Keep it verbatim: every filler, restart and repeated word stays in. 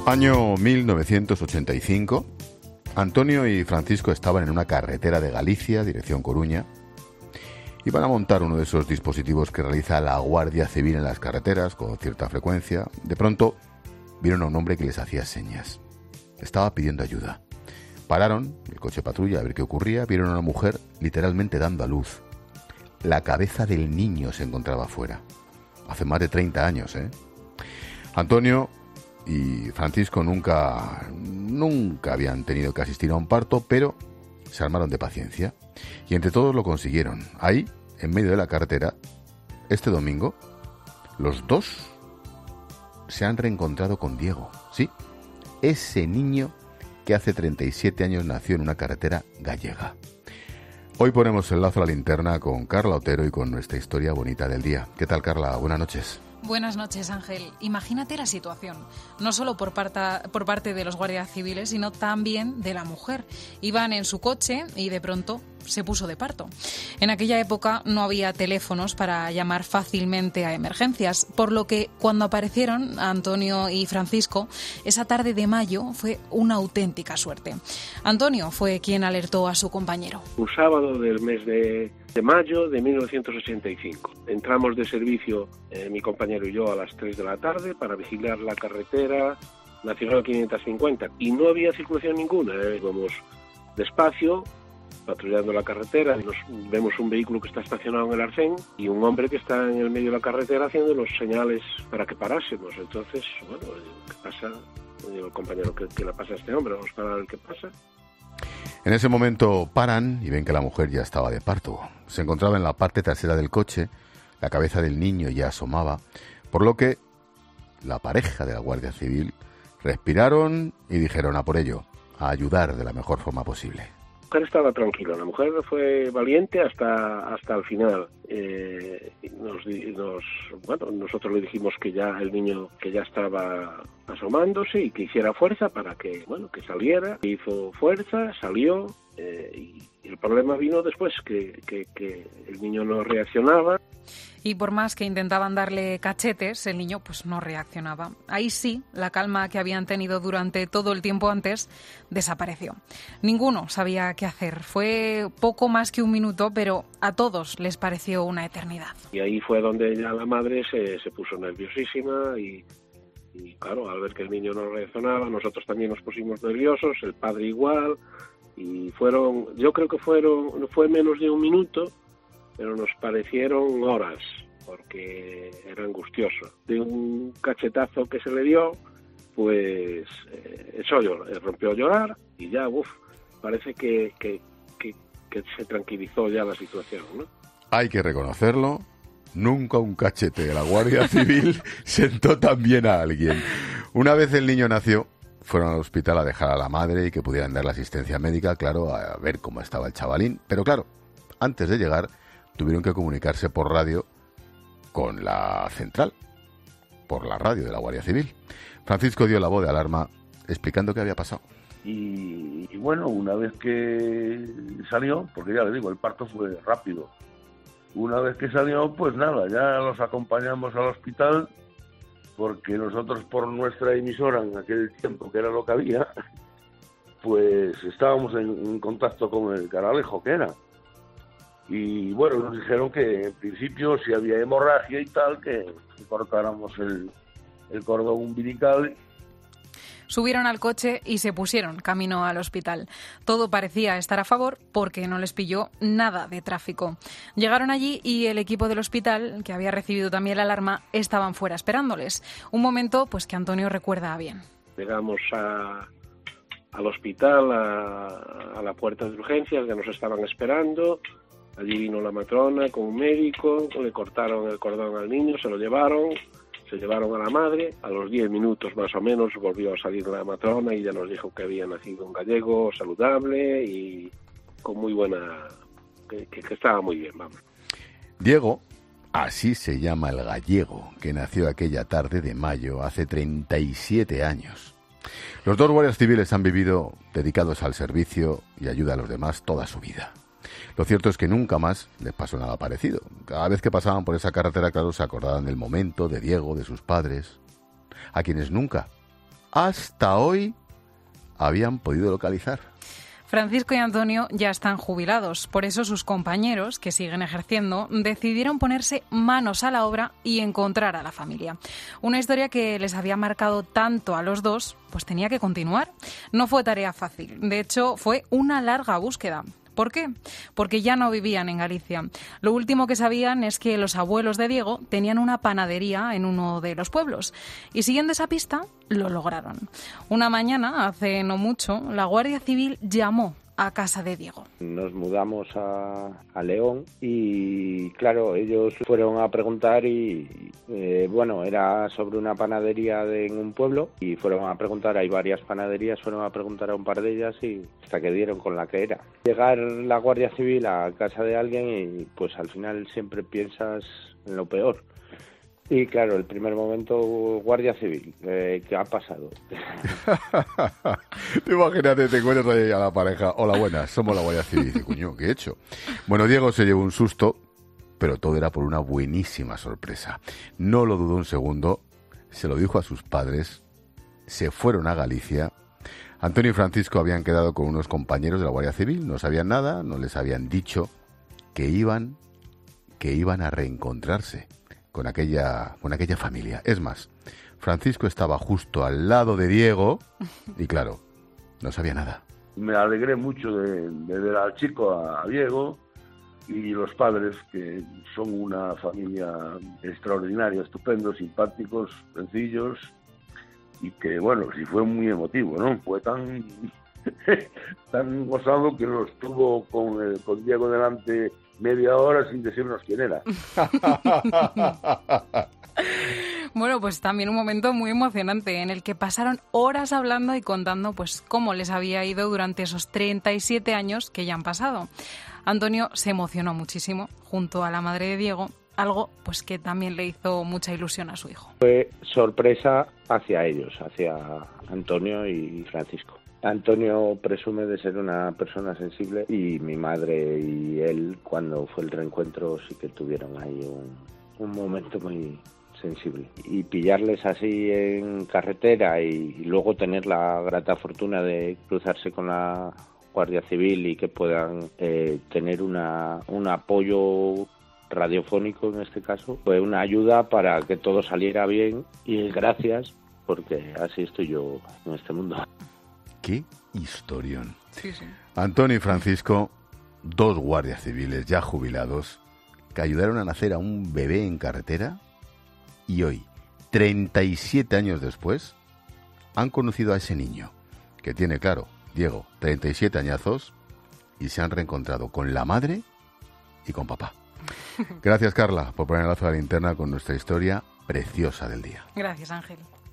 Año mil novecientos ochenta y cinco. Antonio y Francisco estaban en una carretera de Galicia, dirección Coruña. Iban a montar uno de esos dispositivos que realiza la Guardia Civil en las carreteras con cierta frecuencia. De pronto vieron a un hombre que les hacía señas. Estaba pidiendo ayuda. Pararon el coche patrulla a ver qué ocurría. Vieron a una mujer literalmente dando a luz. La cabeza del niño se encontraba fuera. Hace más de treinta años, ¿eh? Antonio y Francisco nunca, nunca habían tenido que asistir a un parto, pero se armaron de paciencia. Y entre todos lo consiguieron. Ahí, en medio de la carretera, este domingo, los dos se han reencontrado con Diego. Sí, ese niño que hace treinta y siete años nació en una carretera gallega. Hoy ponemos el lazo a la linterna con Carla Otero y con nuestra historia bonita del día. ¿Qué tal, Carla? Buenas noches. Buenas noches, Ángel. Imagínate la situación, no solo por, parta, por parte de los guardias civiles, sino también de la mujer. Iban en su coche y de pronto se puso de parto. En aquella época no había teléfonos para llamar fácilmente a emergencias, por lo que cuando aparecieron Antonio y Francisco, esa tarde de mayo fue una auténtica suerte. Antonio fue quien alertó a su compañero. Un sábado del mes de, de mayo de mil novecientos ochenta y cinco. Entramos de servicio, eh, mi compañero y yo, a las tres de la tarde para vigilar la carretera Nacional quinientos cincuenta. Y no había circulación ninguna. Eh. Vamos despacio, patrullando la carretera, nos vemos un vehículo que está estacionado en el arcén y un hombre que está en el medio de la carretera haciendo los señales para que parásemos. Entonces, bueno, ¿qué pasa? Digo, compañero, ¿qué, ¿qué le pasa a este hombre? Vamos a parar a ver qué pasa. En ese momento paran y ven que la mujer ya estaba de parto. Se encontraba en la parte trasera del coche, la cabeza del niño ya asomaba, por lo que la pareja de la Guardia Civil respiraron y dijeron a por ello, a ayudar de la mejor forma posible. La mujer estaba tranquila, la mujer fue valiente hasta hasta el final. Eh, nos, nos, bueno, nosotros le dijimos que ya el niño que ya estaba asomándose y que hiciera fuerza para que bueno que saliera. Hizo fuerza, salió eh, y, y el problema vino después, que, que, que el niño no reaccionaba. Y por más que intentaban darle cachetes, el niño pues no reaccionaba. Ahí sí, la calma que habían tenido durante todo el tiempo antes desapareció. Ninguno sabía qué hacer. Fue poco más que un minuto, pero a todos les pareció una eternidad. Y ahí fue donde ya la madre se, se puso nerviosísima y, y claro, al ver que el niño no reaccionaba, nosotros también nos pusimos nerviosos, el padre igual, y fueron, yo creo que fueron, fue menos de un minuto, pero nos parecieron horas, porque era angustioso. De un cachetazo que se le dio, pues eh, eso rompió a llorar y ya, uff, parece que, que, que, que se tranquilizó ya la situación, ¿no? Hay que reconocerlo, nunca un cachete de la Guardia Civil sentó tan bien a alguien. Una vez el niño nació, fueron al hospital a dejar a la madre y que pudieran dar la asistencia médica, claro, a ver cómo estaba el chavalín. Pero claro, antes de llegar, tuvieron que comunicarse por radio con la central, por la radio de la Guardia Civil. Francisco dio la voz de alarma explicando qué había pasado. Y, y bueno, una vez que salió, porque ya le digo, el parto fue rápido. Una vez que salió, pues nada, ya los acompañamos al hospital, porque nosotros por nuestra emisora en aquel tiempo, que era lo que había, pues estábamos en, en contacto con el Canalejo, que era. Y bueno, nos dijeron que en principio si había hemorragia y tal, que cortáramos el, el cordón umbilical. Subieron al coche y se pusieron camino al hospital. Todo parecía estar a favor porque no les pilló nada de tráfico. Llegaron allí y el equipo del hospital, que había recibido también la alarma, estaban fuera esperándoles. Un momento pues que Antonio recuerda bien. Llegamos a, al hospital, a, a la puerta de urgencias, que nos estaban esperando. Allí vino la matrona con un médico, le cortaron el cordón al niño, se lo llevaron, se llevaron a la madre. A los diez minutos más o menos volvió a salir la matrona y ya nos dijo que había nacido un gallego saludable y con muy buena... que, que, que estaba muy bien, vamos. Diego, así se llama el gallego, que nació aquella tarde de mayo hace treinta y siete años. Los dos guardias civiles han vivido dedicados al servicio y ayuda a los demás toda su vida. Lo cierto es que nunca más les pasó nada parecido. Cada vez que pasaban por esa carretera, claro, se acordaban del momento, de Diego, de sus padres, a quienes nunca hasta hoy habían podido localizar. Francisco y Antonio ya están jubilados, por eso sus compañeros, que siguen ejerciendo, decidieron ponerse manos a la obra y encontrar a la familia. Una historia que les había marcado tanto a los dos, pues tenía que continuar. No fue tarea fácil, de hecho fue una larga búsqueda. ¿Por qué? Porque ya no vivían en Galicia. Lo último que sabían es que los abuelos de Diego tenían una panadería en uno de los pueblos. Y siguiendo esa pista, lo lograron. Una mañana, hace no mucho, la Guardia Civil llamó a casa de Diego. Nos mudamos a, a León y, claro, ellos fueron a preguntar y, eh, bueno, era sobre una panadería de, en un pueblo y fueron a preguntar, hay varias panaderías, fueron a preguntar a un par de ellas y hasta que dieron con la que era. Llegar la Guardia Civil a casa de alguien y, pues, al final siempre piensas en lo peor. Y claro, el primer momento, Guardia Civil, eh, ¿qué ha pasado? Imagínate, te encuentras ahí a la pareja, hola, buenas, somos la Guardia Civil. Dice, coño, ¿qué he hecho? Bueno, Diego se llevó un susto, pero todo era por una buenísima sorpresa. No lo dudó un segundo, se lo dijo a sus padres, se fueron a Galicia. Antonio y Francisco habían quedado con unos compañeros de la Guardia Civil, no sabían nada, no les habían dicho que iban, que iban a reencontrarse con aquella, con aquella familia. Es más, Francisco estaba justo al lado de Diego y, claro, no sabía nada. Me alegré mucho de, de ver al chico, a Diego, y los padres, que son una familia extraordinaria, estupendos, simpáticos, sencillos, y que, bueno, sí fue muy emotivo, ¿no? Fue tan, tan gozado que nos tuvo con, el, con Diego delante media hora sin decirnos quién era. Bueno, pues también un momento muy emocionante en el que pasaron horas hablando y contando pues cómo les había ido durante esos treinta y siete años que ya han pasado. Antonio se emocionó muchísimo junto a la madre de Diego, algo pues que también le hizo mucha ilusión a su hijo. Fue sorpresa hacia ellos, hacia Antonio y Francisco. Antonio presume de ser una persona sensible y mi madre y él, cuando fue el reencuentro, sí que tuvieron ahí un, un momento muy sensible. Y pillarles así en carretera y, y luego tener la grata fortuna de cruzarse con la Guardia Civil y que puedan eh, tener una, un apoyo radiofónico en este caso, fue una ayuda para que todo saliera bien y gracias, porque así estoy yo en este mundo. ¡Qué historión! Sí, sí. Antonio y Francisco, dos guardias civiles ya jubilados, que ayudaron a nacer a un bebé en carretera y hoy, treinta y siete años después, han conocido a ese niño, que tiene, claro, Diego, treinta y siete añazos, y se han reencontrado con la madre y con papá. Gracias, Carla, por poner el lazo a la linterna con nuestra historia preciosa del día. Gracias, Ángel.